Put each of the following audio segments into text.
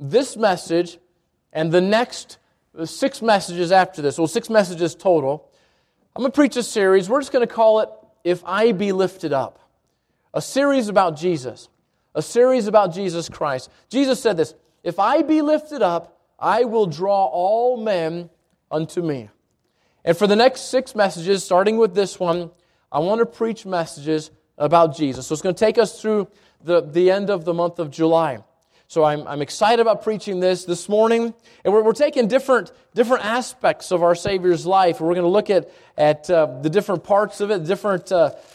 this message and the next 6 messages after this, well, 6 messages total, I'm going to preach a series. We're just going to call it, If I Be Lifted Up. A series about Jesus. A series about Jesus Christ. Jesus said this, if I be lifted up, I will draw all men unto me. And for the next 6 messages, starting with this one, I want to preach messages about Jesus. So it's going to take us through the end of the month of July. So I'm excited about preaching this morning. And we're taking different aspects of our Savior's life. We're going to look at the different parts of it, different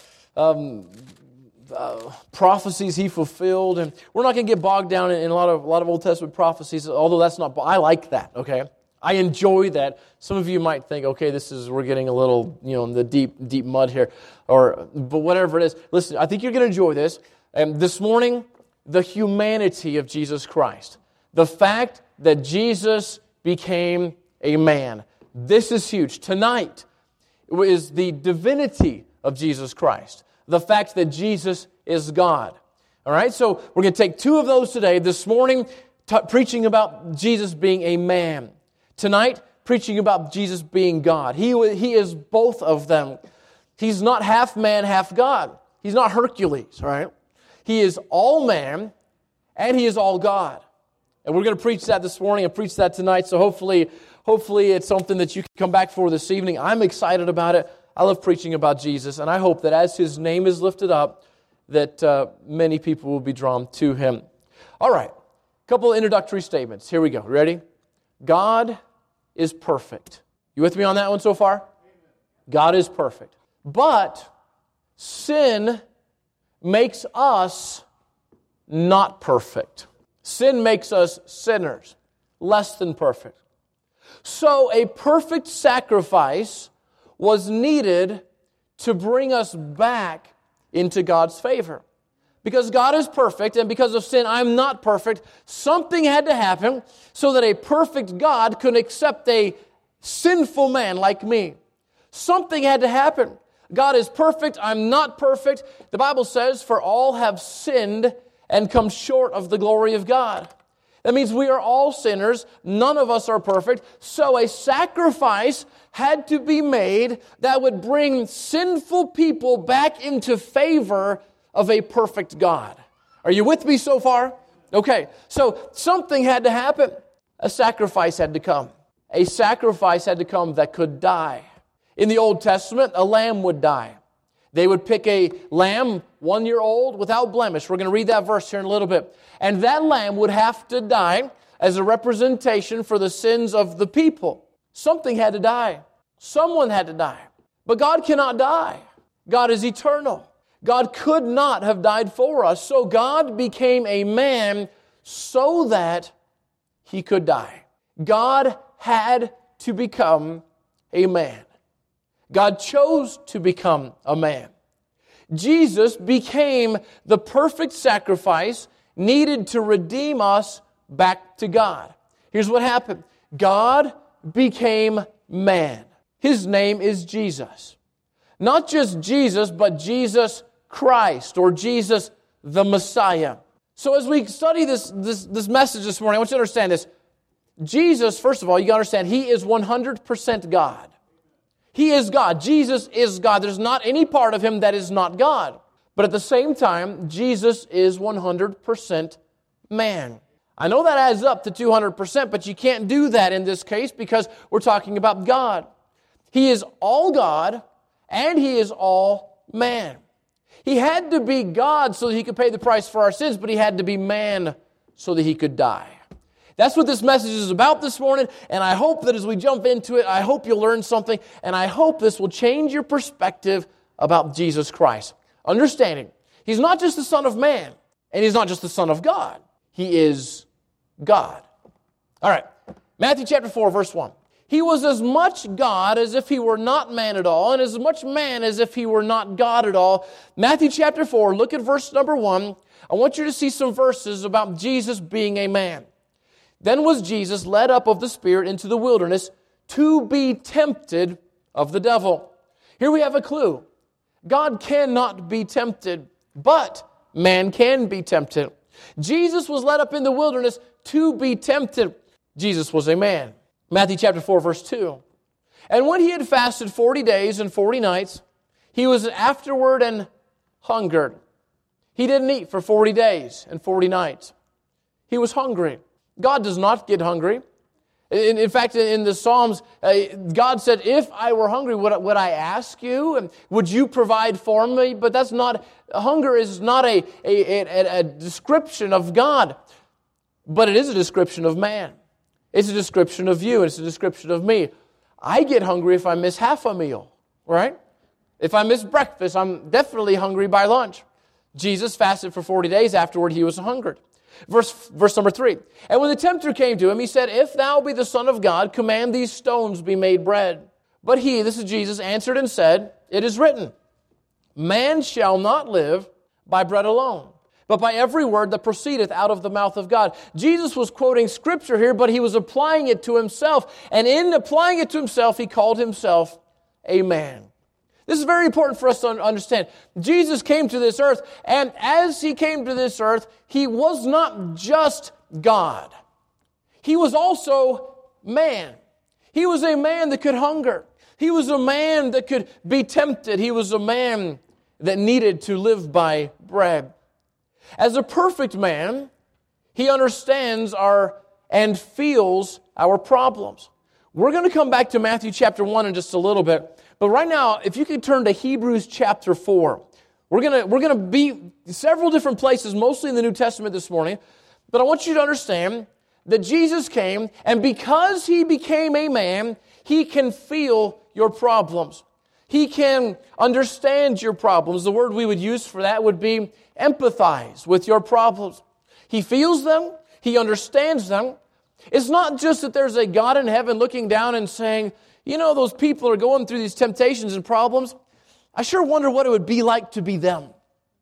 prophecies He fulfilled. And we're not going to get bogged down in a lot of Old Testament prophecies, although that's not, I like that, okay? I enjoy that. Some of you might think, okay, we're getting a little, in the deep mud here, but whatever it is. Listen, I think you're going to enjoy this. And this morning, the humanity of Jesus Christ. The fact that Jesus became a man. This is huge. Tonight is the divinity of Jesus Christ. The fact that Jesus is God. All right, so we're going to take 2 of those today. This morning, preaching about Jesus being a man. Tonight, preaching about Jesus being God. He is both of them. He's not half man, half God. He's not Hercules, all right? He is all man, and He is all God. And we're going to preach that this morning and preach that tonight, so hopefully it's something that you can come back for this evening. I'm excited about it. I love preaching about Jesus, and I hope that as His name is lifted up, that many people will be drawn to Him. All right, a couple of introductory statements. Here we go. Ready? God is perfect. You with me on that one so far? God is perfect. But sin makes us not perfect. Sin makes us sinners, less than perfect. So a perfect sacrifice was needed to bring us back into God's favor. Because God is perfect, and because of sin, I'm not perfect, something had to happen so that a perfect God could accept a sinful man like me. Something had to happen. God is perfect, I'm not perfect. The Bible says, for all have sinned and come short of the glory of God. That means we are all sinners, none of us are perfect, so a sacrifice had to be made that would bring sinful people back into favor of a perfect God. Are you with me so far? Okay, so something had to happen. A sacrifice had to come. A sacrifice had to come that could die. In the Old Testament, a lamb would die. They would pick a lamb 1 year old without blemish. We're going to read that verse here in a little bit. And that lamb would have to die as a representation for the sins of the people. Something had to die. Someone had to die. But God cannot die. God is eternal. God could not have died for us. So God became a man so that He could die. God had to become a man. God chose to become a man. Jesus became the perfect sacrifice needed to redeem us back to God. Here's what happened. God became man. His name is Jesus. Not just Jesus, but Jesus Christ, or Jesus the Messiah. So as we study this message this morning, I want you to understand this. Jesus, first of all, you got to understand, He is 100% God. He is God. Jesus is God. There's not any part of Him that is not God. But at the same time, Jesus is 100% man. I know that adds up to 200%, but you can't do that in this case because we're talking about God. He is all God, and He is all man. He had to be God so that He could pay the price for our sins, but He had to be man so that He could die. That's what this message is about this morning, and I hope that as we jump into it, I hope you'll learn something, and I hope this will change your perspective about Jesus Christ. Understanding, He's not just the Son of Man, and He's not just the Son of God. He is God. All right, Matthew chapter 4, verse 1. He was as much God as if He were not man at all, and as much man as if He were not God at all. Matthew chapter 4, look at verse number 1. I want you to see some verses about Jesus being a man. Then was Jesus led up of the Spirit into the wilderness to be tempted of the devil. Here we have a clue. God cannot be tempted, but man can be tempted. Jesus was led up in the wilderness to be tempted. Jesus was a man. Matthew chapter 4, verse 2. And when he had fasted 40 days and 40 nights, he was afterward and hungered. He didn't eat for 40 days and 40 nights. He was hungry. God does not get hungry. In fact, in the Psalms, God said, if I were hungry, would I ask you? And would you provide for me? But that's not, hunger is not a description of God. But it is a description of man. It's a description of you. It's a description of me. I get hungry if I miss half a meal, right? If I miss breakfast, I'm definitely hungry by lunch. Jesus fasted for 40 days. Afterward, he was hungered. Verse number 3. And when the tempter came to him, he said, if thou be the Son of God, command these stones be made bread. But he, this is Jesus, answered and said, it is written, man shall not live by bread alone, but by every word that proceedeth out of the mouth of God. Jesus was quoting Scripture here, but he was applying it to himself. And in applying it to himself, he called himself a man. This is very important for us to understand. Jesus came to this earth, and as he came to this earth, he was not just God. He was also man. He was a man that could hunger. He was a man that could be tempted. He was a man that needed to live by bread. As a perfect man, he understands and feels our problems. We're going to come back to Matthew chapter 1 in just a little bit. But right now, if you could turn to Hebrews chapter 4. We're going to be several different places, mostly in the New Testament this morning. But I want you to understand that Jesus came, and because he became a man, he can feel your problems. He can understand your problems. The word we would use for that would be empathize with your problems. He feels them. He understands them. It's not just that there's a God in heaven looking down and saying, you know, those people are going through these temptations and problems. I sure wonder what it would be like to be them.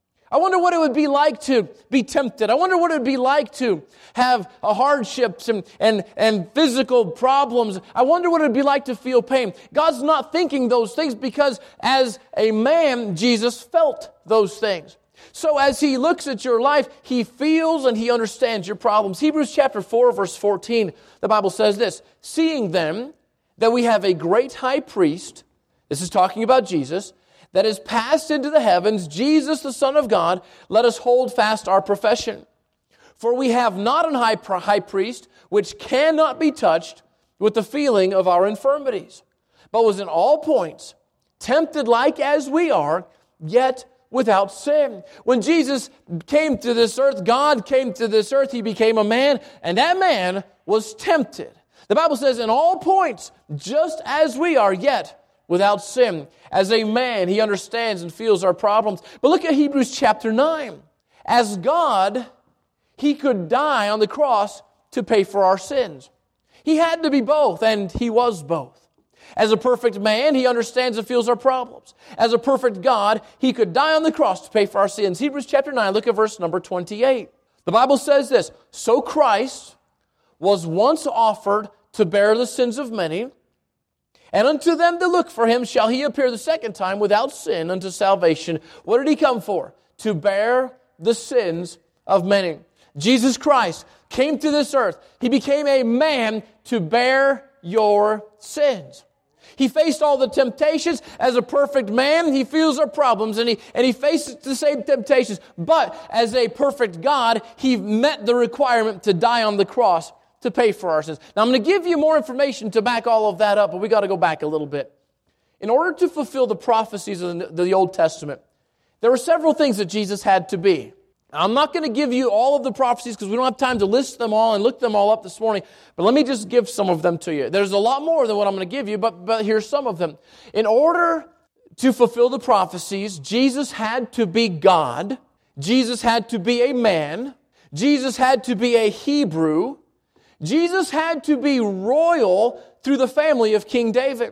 I wonder what it would be like to be tempted. I wonder what it would be like to have hardships and physical problems. I wonder what it would be like to feel pain. God's not thinking those things because as a man, Jesus felt those things. So as he looks at your life, he feels and he understands your problems. Hebrews chapter 4, verse 14, the Bible says this, seeing then that we have a great high priest, this is talking about Jesus, that is passed into the heavens, Jesus the Son of God, let us hold fast our profession. For we have not an high priest which cannot be touched with the feeling of our infirmities, but was in all points tempted like as we are, yet without sin. When Jesus came to this earth, God came to this earth, he became a man, and that man was tempted. The Bible says in all points, just as we are, yet without sin. As a man, he understands and feels our problems. But look at Hebrews chapter 9. As God, he could die on the cross to pay for our sins. He had to be both, and he was both. As a perfect man, he understands and feels our problems. As a perfect God, he could die on the cross to pay for our sins. Hebrews chapter 9, look at verse number 28. The Bible says this, so Christ was once offered to bear the sins of many, and unto them that look for him shall he appear the second time without sin unto salvation. What did he come for? To bear the sins of many. Jesus Christ came to this earth. He became a man to bear your sins. He faced all the temptations. As a perfect man, he feels our problems and he faces the same temptations. But as a perfect God, he met the requirement to die on the cross to pay for our sins. Now I'm going to give you more information to back all of that up, but we got to go back a little bit. In order to fulfill the prophecies of the Old Testament, there were several things that Jesus had to be. Now, I'm not going to give you all of the prophecies because we don't have time to list them all and look them all up this morning, but let me just give some of them to you. There's a lot more than what I'm going to give you, but here's some of them. In order to fulfill the prophecies, Jesus had to be God. Jesus had to be a man. Jesus had to be a Hebrew. Jesus had to be royal through the family of King David,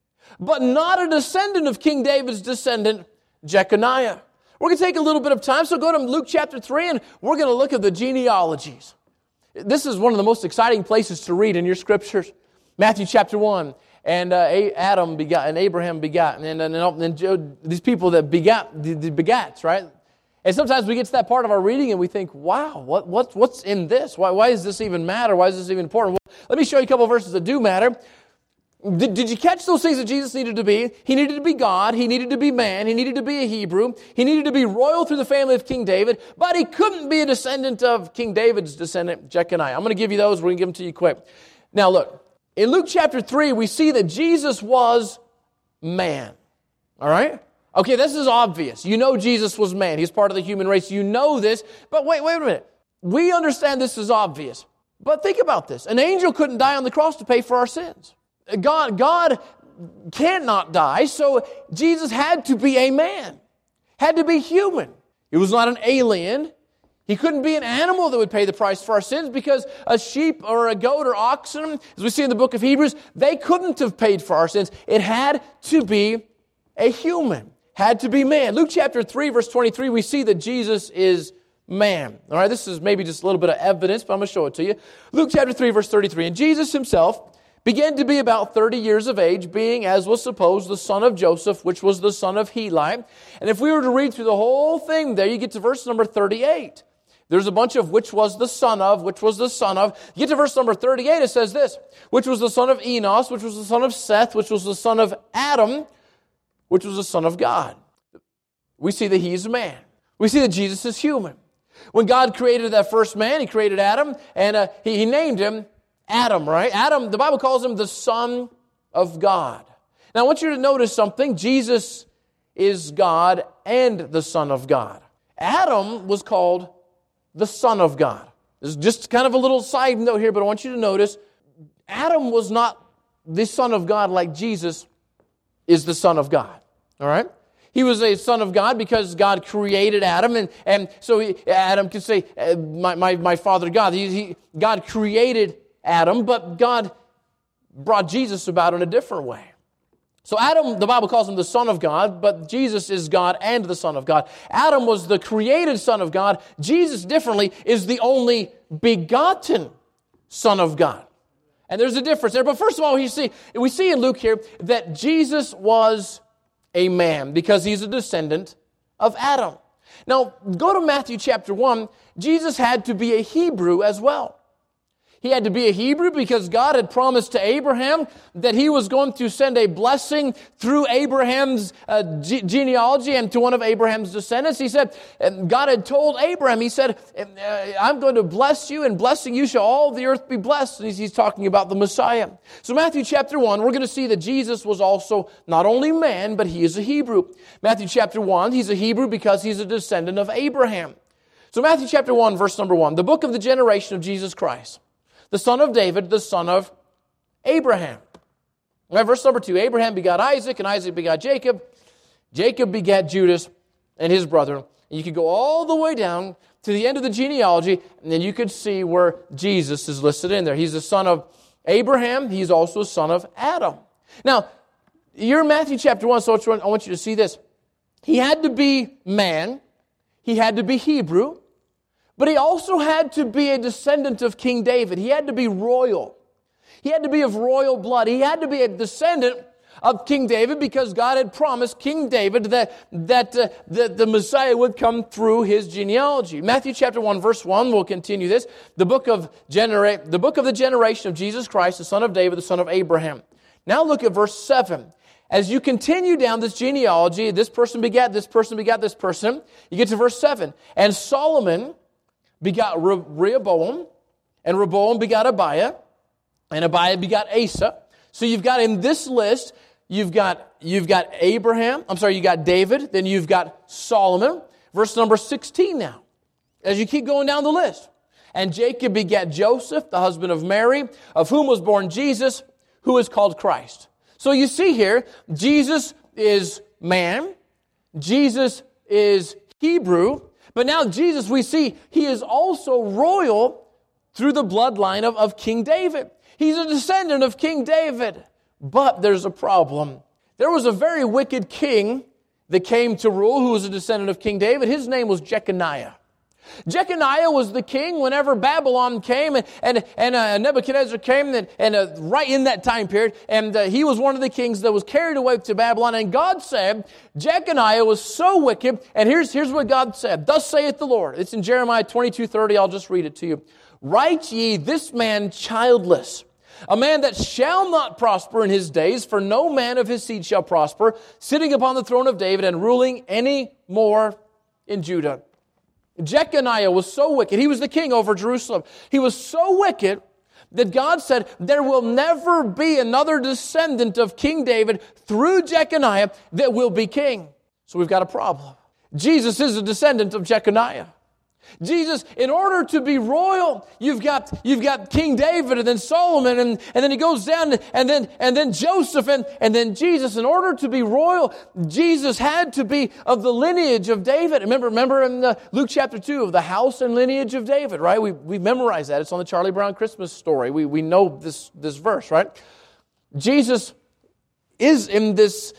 but not a descendant of King David's descendant, Jeconiah. We're going to take a little bit of time, so go to Luke chapter 3, and we're going to look at the genealogies. This is one of the most exciting places to read in your scriptures. Matthew chapter 1, and Adam begot, and Abraham begot, and these people that begat, the begats, right? And sometimes we get to that part of our reading and we think, wow, what's in this? Why does this even matter? Why is this even important? Well, let me show you a couple of verses that do matter. Did you catch those things that Jesus needed to be? He needed to be God. He needed to be man. He needed to be a Hebrew. He needed to be royal through the family of King David. But he couldn't be a descendant of King David's descendant, Jeconiah. I'm going to give you those. We're going to give them to you quick. Now look, in Luke chapter 3, we see that Jesus was man. All right? Okay, this is obvious. You know Jesus was man. He's part of the human race. You know this. But wait a minute. We understand this is obvious. But think about this. An angel couldn't die on the cross to pay for our sins. God cannot die, so Jesus had to be a man. Had to be human. He was not an alien. He couldn't be an animal that would pay the price for our sins because a sheep or a goat or oxen, as we see in the book of Hebrews, they couldn't have paid for our sins. It had to be a human. Had to be man. Luke chapter 3, verse 23, we see that Jesus is man. All right, this is maybe just a little bit of evidence, but I'm going to show it to you. Luke chapter 3, verse 33. And Jesus himself began to be about 30 years of age, being, as was supposed, the son of Joseph, which was the son of Heli. And if we were to read through the whole thing there, you get to verse number 38. There's a bunch of which was the son of, which was the son of. You get to verse number 38, it says this, which was the son of Enos, which was the son of Seth, which was the son of Adam, which was the son of God. We see that he's a man. We see that Jesus is human. When God created that first man, he created Adam, and he named him Adam, right? Adam, the Bible calls him the Son of God. Now I want you to notice something. Jesus is God and the Son of God. Adam was called the Son of God. This is just kind of a little side note here, but I want you to notice Adam was not the Son of God like Jesus is the Son of God. All right? He was a son of God because God created Adam, and so Adam could say, my father God. God created Adam, but God brought Jesus about in a different way. So Adam, the Bible calls him the Son of God, but Jesus is God and the Son of God. Adam was the created Son of God. Jesus, differently, is the only begotten Son of God. And there's a difference there. But first of all, we see in Luke here that Jesus was a man because he's a descendant of Adam. Now, go to Matthew chapter 1. Jesus had to be a Hebrew as well. He had to be a Hebrew because God had promised to Abraham that he was going to send a blessing through Abraham's genealogy and to one of Abraham's descendants. He said, God had told Abraham, he said, I'm going to bless you, and blessing you shall all the earth be blessed. And he's talking about the Messiah. So Matthew chapter 1, we're going to see that Jesus was also not only man, but he is a Hebrew. Matthew chapter 1, he's a Hebrew because he's a descendant of Abraham. So Matthew chapter 1, verse number 1, the book of the generation of Jesus Christ. The son of David, the son of Abraham. Right, verse number 2, Abraham begot Isaac, and Isaac begot Jacob. Jacob begat Judas and his brother. And you could go all the way down to the end of the genealogy, and then you could see where Jesus is listed in there. He's the son of Abraham. He's also a son of Adam. Now, you're in Matthew chapter 1, so I want you to see this. He had to be man. He had to be Hebrew. But he also had to be a descendant of King David. He had to be royal. He had to be of royal blood. He had to be a descendant of King David because God had promised King David that the Messiah would come through his genealogy. Matthew chapter 1, verse 1, we'll continue this. The book of the generation of Jesus Christ, the son of David, the son of Abraham. Now look at verse 7. As you continue down this genealogy, this person begat this person begat this person, you get to verse 7. And Solomon begot Rehoboam, and Rehoboam begot Abiah, and Abiah begot Asa. So you've got in this list, you've got David, then you've got Solomon. Verse number 16 now, as you keep going down the list. And Jacob begat Joseph, the husband of Mary, of whom was born Jesus, who is called Christ. So you see here, Jesus is man, Jesus is Hebrew, but now Jesus, we see, he is also royal through the bloodline of King David. He's a descendant of King David. But there's a problem. There was a very wicked king that came to rule who was a descendant of King David. His name was Jeconiah. Jeconiah was the king whenever Babylon came and Nebuchadnezzar came and right in that time period. And he was one of the kings that was carried away to Babylon. And God said, Jeconiah was so wicked. And here's what God said. Thus saith the Lord. It's in Jeremiah 22:30. I'll just read it to you. Write ye this man childless, a man that shall not prosper in his days, for no man of his seed shall prosper, sitting upon the throne of David and ruling any more in Judah. Jeconiah was so wicked. He was the king over Jerusalem. He was so wicked that God said, there will never be another descendant of King David through Jeconiah that will be king. So we've got a problem. Jesus is a descendant of Jeconiah. Jesus, in order to be royal, you've got King David and then Solomon and then he goes down and then Joseph and then Jesus. In order to be royal, Jesus had to be of the lineage of David. Remember in Luke chapter 2 of the house and lineage of David, right? We memorized that. It's on the Charlie Brown Christmas story. We know this verse, right? Jesus is in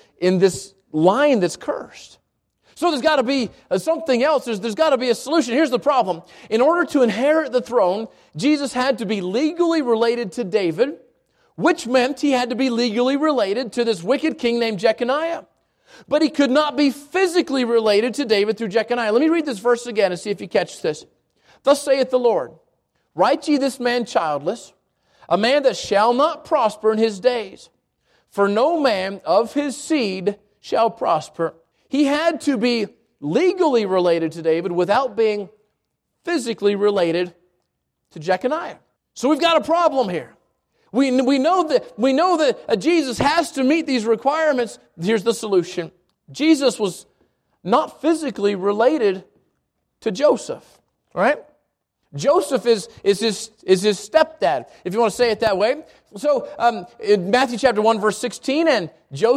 this line that's cursed. So there's got to be something else. There's got to be a solution. Here's the problem. In order to inherit the throne, Jesus had to be legally related to David, which meant he had to be legally related to this wicked king named Jeconiah. But he could not be physically related to David through Jeconiah. Let me read this verse again and see if you catch this. Thus saith the Lord, write ye this man childless, a man that shall not prosper in his days, for no man of his seed shall prosper. He had to be legally related to David without being physically related to Jeconiah. So we've got a problem here. We know that Jesus has to meet these requirements. Here's the solution. Jesus was not physically related to Joseph, right? Joseph is his stepdad, if you want to say it that way. So in Matthew chapter 1, verse 16, and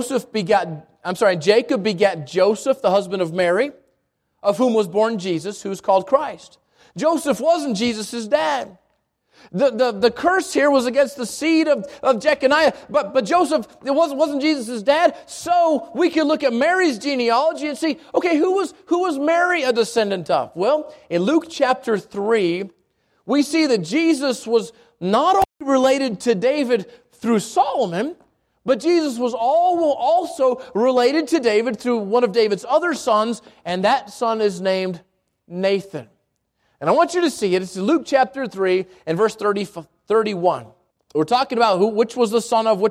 Jacob begat Joseph, the husband of Mary, of whom was born Jesus, who is called Christ. Joseph wasn't Jesus' dad. The curse here was against the seed of Jeconiah, but Joseph, it wasn't Jesus' dad. So we can look at Mary's genealogy and see, okay, who was Mary a descendant of? Well, in Luke chapter 3, we see that Jesus was not only related to David through Solomon, but Jesus was also related to David through one of David's other sons, and that son is named Nathan. And I want you to see it. It's in Luke chapter 3 and verse 31. We're talking about which was the son of,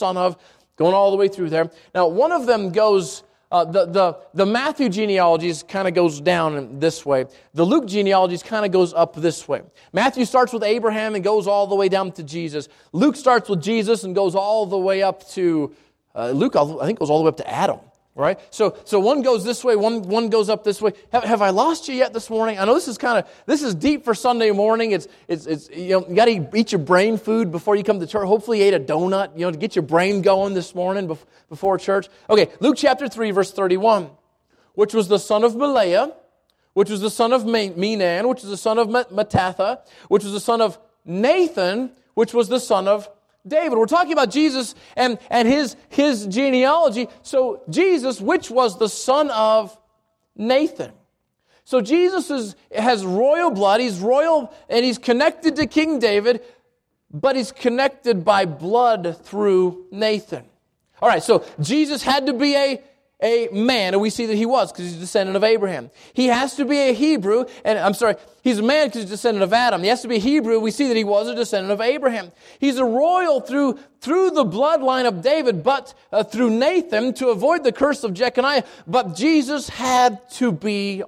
going all the way through there. Now, one of them goes, the Matthew genealogies kind of goes down this way. The Luke genealogies kind of goes up this way. Matthew starts with Abraham and goes all the way down to Jesus. Luke starts with Jesus and goes all the way up to, Luke, I think, goes all the way up to Adam. Right? So one goes this way, one goes up this way. Have I lost you yet this morning? I know this is deep for Sunday morning. It's you got to eat your brain food before you come to church. Hopefully you ate a donut, to get your brain going this morning before church. Okay, Luke chapter 3, verse 31. Which was the son of Maleah, which was the son of Menan, which was the son of Mattatha, which was the son of Nathan, which was the son of David. We're talking about Jesus and his genealogy. So Jesus, which was the son of Nathan. So Jesus has royal blood. He's royal and he's connected to King David, but he's connected by blood through Nathan. All right, so Jesus had to be a man, and we see that he was because he's a descendant of Abraham. He has to be a Hebrew, he's a man because he's a descendant of Adam. He has to be a Hebrew. We see that he was a descendant of Abraham. He's a royal through the bloodline of David, but through Nathan to avoid the curse of Jeconiah. But Jesus had to be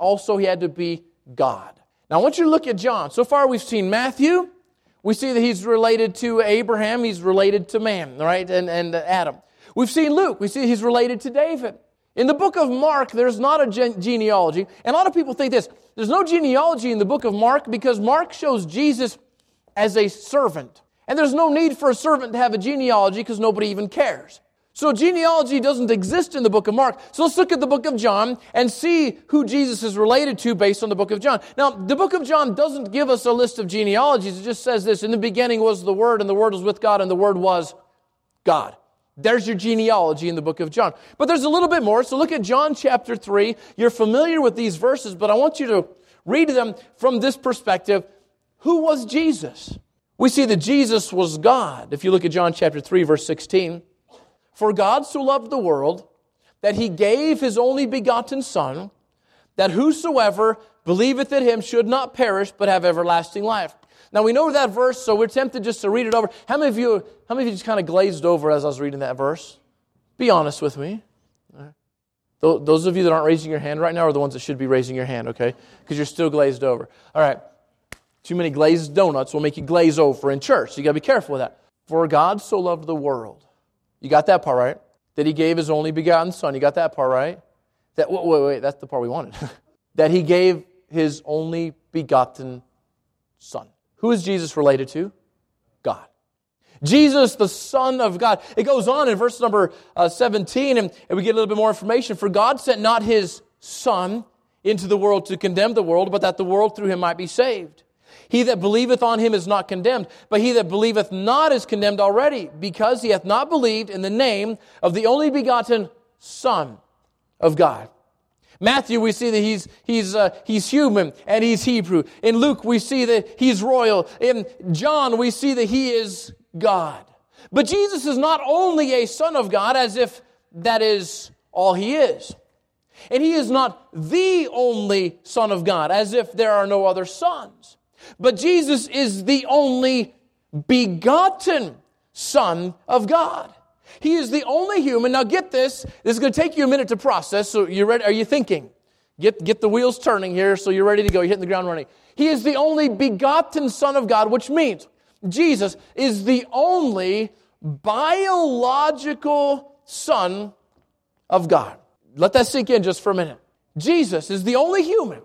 God. Now I want you to look at John. So far we've seen Matthew. We see that he's related to Abraham. He's related to man, right? And Adam. We've seen Luke. We see he's related to David. In the book of Mark, there's not a genealogy. And a lot of people think this. There's no genealogy in the book of Mark because Mark shows Jesus as a servant. And there's no need for a servant to have a genealogy because nobody even cares. So genealogy doesn't exist in the book of Mark. So let's look at the book of John and see who Jesus is related to based on the book of John. Now, the book of John doesn't give us a list of genealogies. It just says this: in the beginning was the Word, and the Word was with God, and the Word was God. There's your genealogy in the book of John. But there's a little bit more. So look at John chapter 3. You're familiar with these verses, but I want you to read them from this perspective. Who was Jesus? We see that Jesus was God. If you look at John chapter 3, verse 16, for God so loved the world that He gave His only begotten Son, that whosoever believeth in Him should not perish, but have everlasting life. Now we know that verse, so we're tempted just to read it over. How many of you just kind of glazed over as I was reading that verse? Be honest with me. Those of you that aren't raising your hand right now are the ones that should be raising your hand, okay? Because you're still glazed over. All right. Too many glazed donuts will make you glaze over in church. So you got to be careful with that. For God so loved the world. You got that part right? That He gave His only begotten Son. You got that part right? Wait, that's the part we wanted. That He gave His only begotten Son. Who is Jesus related to? God. Jesus, the Son of God. It goes on in verse number 17, and we get a little bit more information. For God sent not His Son into the world to condemn the world, but that the world through Him might be saved. He that believeth on Him is not condemned, but he that believeth not is condemned already, because he hath not believed in the name of the only begotten Son of God. Matthew, we see that he's human and He's Hebrew. In Luke, we see that He's royal. In John, we see that He is God. But Jesus is not only a Son of God, as if that is all He is. And He is not the only Son of God, as if there are no other sons. But Jesus is the only begotten Son of God. He is the only human. Now get this. This is going to take you a minute to process. So you ready? Are you thinking? Get the wheels turning here so you're ready to go. You're hitting the ground running. He is the only begotten Son of God, which means Jesus is the only biological Son of God. Let that sink in just for a minute. Jesus is the only human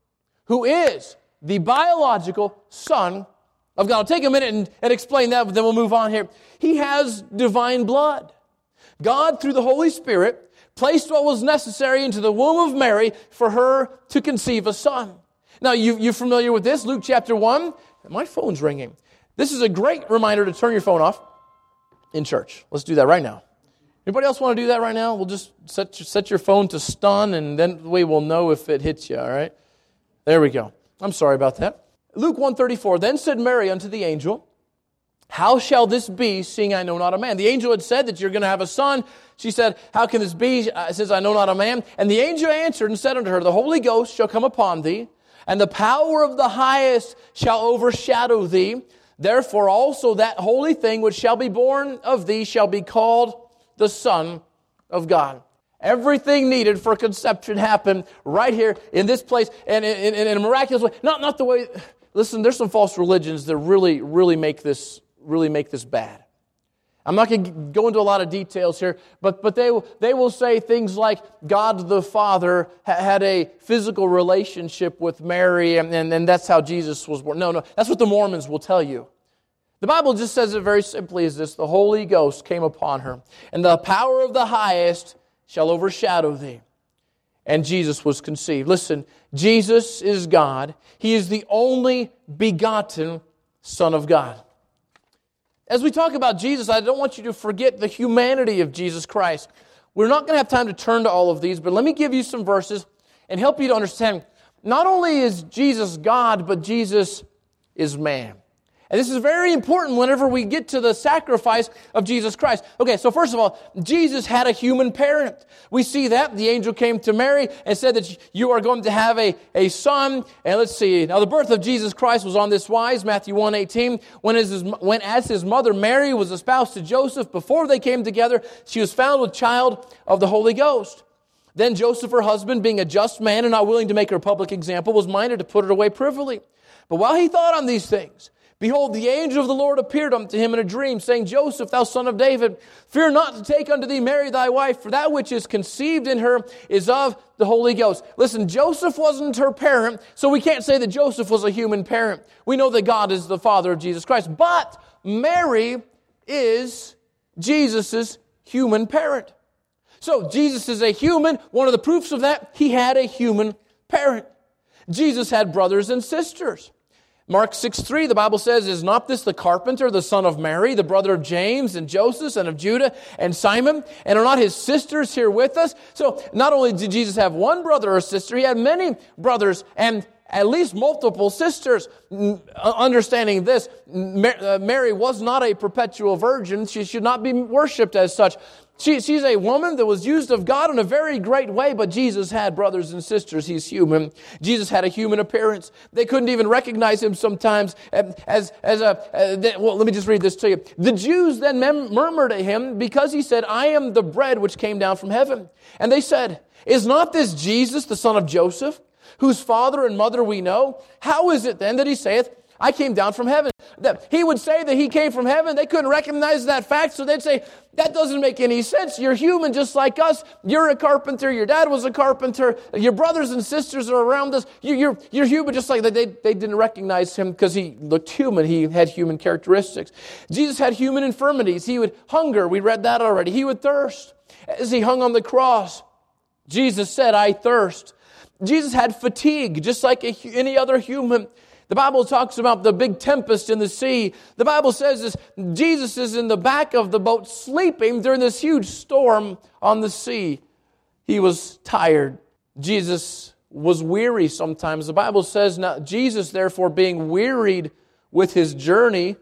who is the biological Son of God. I'll take a minute and explain that, but then we'll move on here. He has divine blood. God, through the Holy Spirit, placed what was necessary into the womb of Mary for her to conceive a son. Now, you're familiar with this, Luke chapter 1. My phone's ringing. This is a great reminder to turn your phone off in church. Let's do that right now. Anybody else want to do that right now? We'll just set your phone to stun, and then we will know if it hits you, all right? There we go. I'm sorry about that. Luke 1:34, then said Mary unto the angel, how shall this be, seeing I know not a man? The angel had said that you're going to have a son. She said, how can this be, since I know not a man? And the angel answered and said unto her, the Holy Ghost shall come upon thee, and the power of the highest shall overshadow thee. Therefore also that holy thing which shall be born of thee shall be called the Son of God. Everything needed for conception happened right here in this place and in a miraculous way. Not the way. Listen, there's some false religions that really make this bad. I'm not going to go into a lot of details here, but they will say things like God the Father had a physical relationship with Mary, and that's how Jesus was born. No, that's what the Mormons will tell you. The Bible just says it very simply as this: the Holy Ghost came upon her, and the power of the highest shall overshadow thee. And Jesus was conceived. Listen, Jesus is God. He is the only begotten Son of God. As we talk about Jesus, I don't want you to forget the humanity of Jesus Christ. We're not going to have time to turn to all of these, but let me give you some verses and help you to understand. Not only is Jesus God, but Jesus is man. And this is very important whenever we get to the sacrifice of Jesus Christ. Okay, so first of all, Jesus had a human parent. We see that. The angel came to Mary and said that you are going to have a son. And let's see. Now, the birth of Jesus Christ was on this wise, Matthew 1:18. When as his mother Mary was espoused to Joseph, before they came together, she was found with child of the Holy Ghost. Then Joseph, her husband, being a just man and not willing to make her a public example, was minded to put her away privily. But while he thought on these things, behold, the angel of the Lord appeared unto him in a dream, saying, Joseph, thou son of David, fear not to take unto thee Mary thy wife, for that which is conceived in her is of the Holy Ghost. Listen, Joseph wasn't her parent, so we can't say that Joseph was a human parent. We know that God is the Father of Jesus Christ. But Mary is Jesus' human parent. So Jesus is a human. One of the proofs of that, he had a human parent. Jesus had brothers and sisters. Mark 6:3, the Bible says, is not this the carpenter, the son of Mary, the brother of James and Joseph and of Judah and Simon? And are not his sisters here with us? So not only did Jesus have one brother or sister, he had many brothers and at least multiple sisters. Understanding this, Mary was not a perpetual virgin. She should not be worshipped as such. She's a woman that was used of God in a very great way, but Jesus had brothers and sisters. He's human. Jesus had a human appearance. They couldn't even recognize him sometimes well, let me just read this to you. The Jews then murmured at him because he said, I am the bread which came down from heaven. And they said, is not this Jesus, the son of Joseph, whose father and mother we know? How is it then that he saith, I came down from heaven? That he would say that he came from heaven. They couldn't recognize that fact, so they'd say, that doesn't make any sense. You're human just like us. You're a carpenter. Your dad was a carpenter. Your brothers and sisters are around us. You're human just like that. They didn't recognize him because he looked human. He had human characteristics. Jesus had human infirmities. He would hunger. We read that already. He would thirst. As he hung on the cross, Jesus said, I thirst. Jesus had fatigue just like any other human. The Bible talks about the big tempest in the sea. The Bible says this, Jesus is in the back of the boat sleeping during this huge storm on the sea. He was tired. Jesus was weary sometimes. The Bible says, now Jesus, therefore, being wearied with his journey,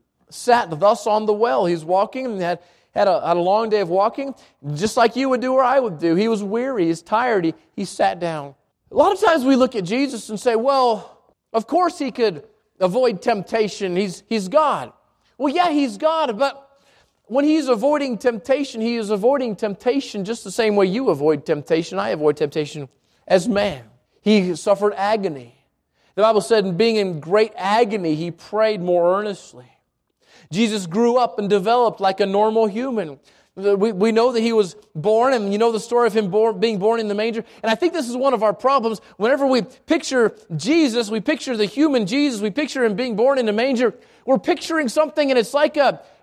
sat thus on the well. He's walking and had a long day of walking, just like you would do or I would do. He was weary. He's tired. He sat down. A lot of times we look at Jesus and say, well, of course he could avoid temptation. He's God. Well, yeah, he's God, but when he's avoiding temptation, he is avoiding temptation just the same way you avoid temptation. I avoid temptation as man. He suffered agony. The Bible said, being in great agony, he prayed more earnestly. Jesus grew up and developed like a normal human. We know that he was born, and you know the story of him being born in the manger. And I think this is one of our problems. Whenever we picture Jesus, we picture the human Jesus, we picture him being born in the manger, we're picturing something, and it's like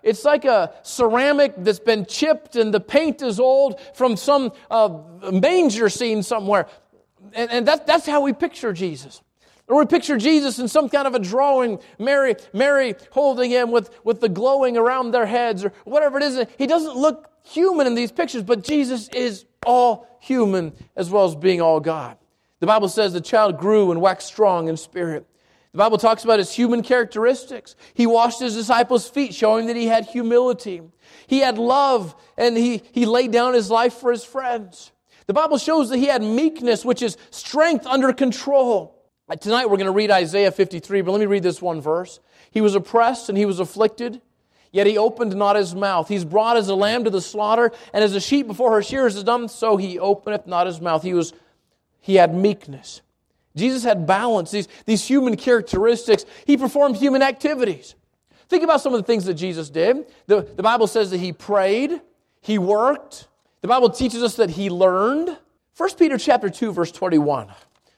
a ceramic that's been chipped, and the paint is old from some manger scene somewhere. And that's how we picture Jesus. Or we picture Jesus in some kind of a drawing, Mary holding him with the glowing around their heads or whatever it is. He doesn't look human in these pictures, but Jesus is all human as well as being all God. The Bible says the child grew and waxed strong in spirit. The Bible talks about his human characteristics. He washed his disciples' feet, showing that he had humility. He had love, and he laid down his life for his friends. The Bible shows that he had meekness, which is strength under control. Tonight we're going to read Isaiah 53, but let me read this one verse. He was oppressed and he was afflicted, yet he opened not his mouth. He's brought as a lamb to the slaughter, and as a sheep before her shearers is dumb, so he openeth not his mouth. He had meekness. Jesus had balance, these human characteristics. He performed human activities. Think about some of the things that Jesus did. The Bible says that he prayed, he worked. The Bible teaches us that he learned. 1 Peter chapter 2, verse 21.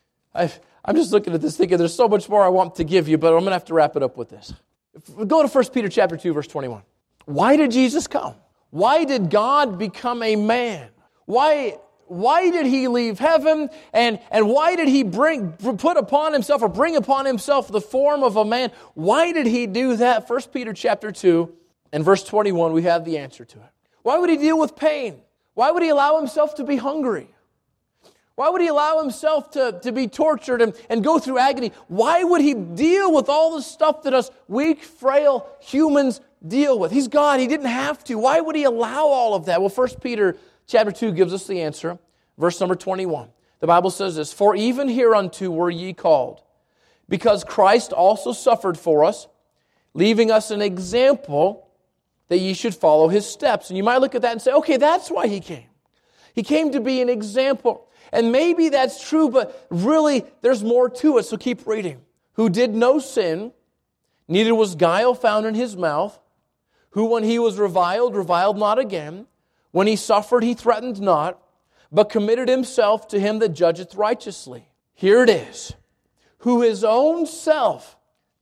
I'm just looking at this thinking there's so much more I want to give you, but I'm going to have to wrap it up with this. Go to 1 Peter chapter 2, verse 21. Why did Jesus come? Why did God become a man? Why did he leave heaven? And why did he bring upon himself the form of a man? Why did he do that? 1 Peter chapter 2 and verse 21, we have the answer to it. Why would he deal with pain? Why would he allow himself to be hungry? Why would he allow himself to be tortured and go through agony? Why would he deal with all the stuff that us weak, frail humans deal with? He's God. He didn't have to. Why would he allow all of that? Well, 1 Peter chapter 2 gives us the answer. Verse number 21. The Bible says this, for even hereunto were ye called, because Christ also suffered for us, leaving us an example that ye should follow his steps. And you might look at that and say, okay, that's why he came. He came to be an example. And maybe that's true, but really there's more to it, so keep reading. Who did no sin, neither was guile found in his mouth, who when he was reviled not again, when he suffered, he threatened not, but committed himself to him that judgeth righteously. Here it is. Who his own self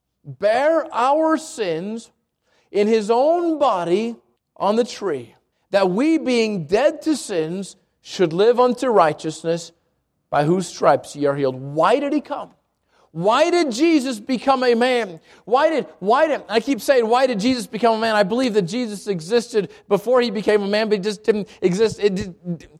bare our sins in his own body on the tree, that we being dead to sins should live unto righteousness, by whose stripes ye are healed. Why did he come? Why did Jesus become a man? I keep saying, why did Jesus become a man? I believe that Jesus existed before he became a man, but he just didn't exist.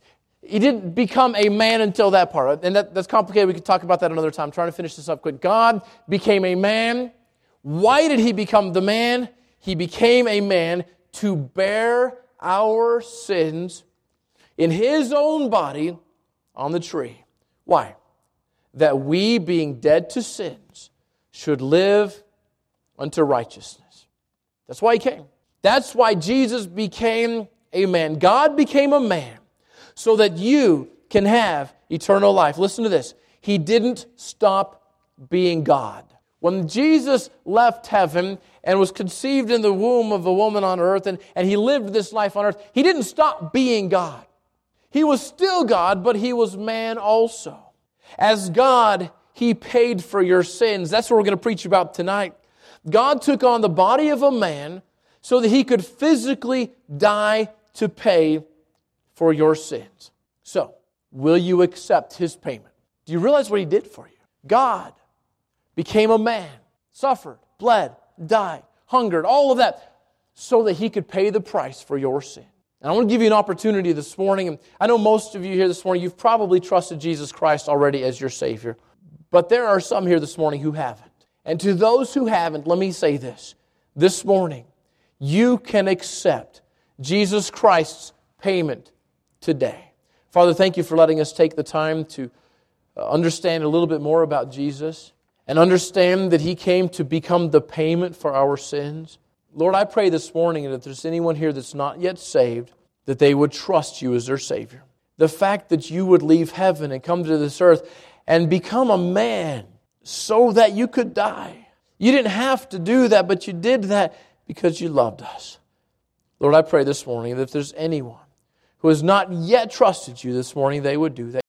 He didn't become a man until that part. And that's complicated. We could talk about that another time. I'm trying to finish this up quick. God became a man. Why did He become the man? He became a man to bear our sins in His own body on the tree. Why? That we, being dead to sins, should live unto righteousness. That's why He came. That's why Jesus became a man. God became a man so that you can have eternal life. Listen to this. He didn't stop being God. When Jesus left heaven and was conceived in the womb of a woman on earth, and He lived this life on earth, He didn't stop being God. He was still God, but He was man also. As God, He paid for your sins. That's what we're going to preach about tonight. God took on the body of a man so that He could physically die to pay for your sins. So, will you accept His payment? Do you realize what He did for you? God became a man, suffered, bled, died, hungered, all of that, so that He could pay the price for your sin. And I want to give you an opportunity this morning. And I know most of you here this morning, you've probably trusted Jesus Christ already as your Savior. But there are some here this morning who haven't. And to those who haven't, let me say this. This morning, you can accept Jesus Christ's payment today. Father, thank You for letting us take the time to understand a little bit more about Jesus and understand that He came to become the payment for our sins. Lord, I pray this morning that if there's anyone here that's not yet saved, that they would trust You as their Savior. The fact that You would leave heaven and come to this earth and become a man so that You could die. You didn't have to do that, but You did that because You loved us. Lord, I pray this morning that if there's anyone who has not yet trusted You this morning, they would do that.